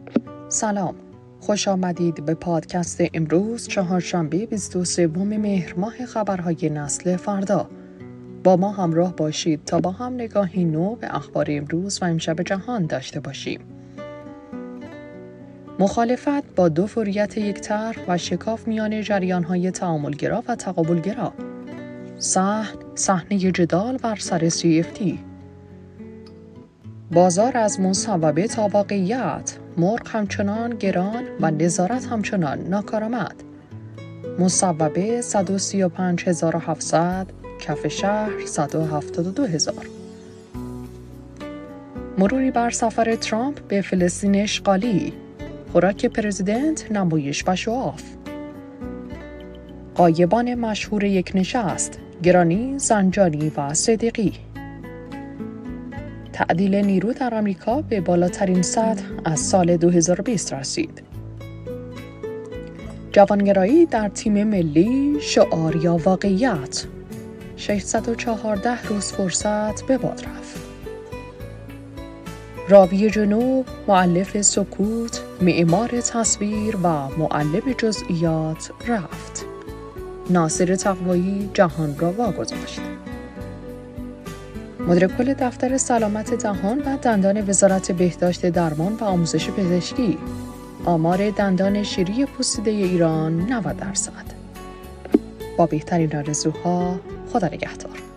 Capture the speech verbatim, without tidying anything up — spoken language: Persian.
سلام، خوش آمدید به پادکست امروز چهارشنبه بیست و سوم مهر ماه خبرهای نسل فردا. با ما همراه باشید تا با هم نگاهی نو به اخبار امروز و امشب جهان داشته باشیم. مخالفت با دو فوریت یک طرح و شکاف میان جریان‌های تعاملگرا و تقابلگرا. صحن صحنه جدال بر سر سی اف تی. بازار از مصوبه تا واقعیت، مرغ همچنان گران و نظارت همچنان ناکارآمد. مصوبه صد و سی و پنج هزار و هفتصد، کف شهر صد و هفتاد و دو هزار. مروری بر سفر ترامپ به فلسطین اشغالی، خوراک پرزیدنت نمایش و شعاف. غایبان مشهور یک نشست، گرانی، زنجانی و صدیقی. تعدیل نیرو در آمریکا به بالاترین سطح از سال دو هزار و بیست رسید. جوانگرایی در تیم ملی، شعار یا واقعیت. ششصد و چهارده روز فرصت به باد رفت. راوی جنوب، مؤلف سکوت، معمار تصویر و معلم جزئیات رفت. ناصر تقوایی جهان را واگذاشت. مدیر کل دفتر سلامت دهان و دندان وزارت بهداشت درمان و آموزش پزشکی، آمار دندان شیری پوسیده ایران نود درصد. با بهترین آرزوها، خدا نگهدار.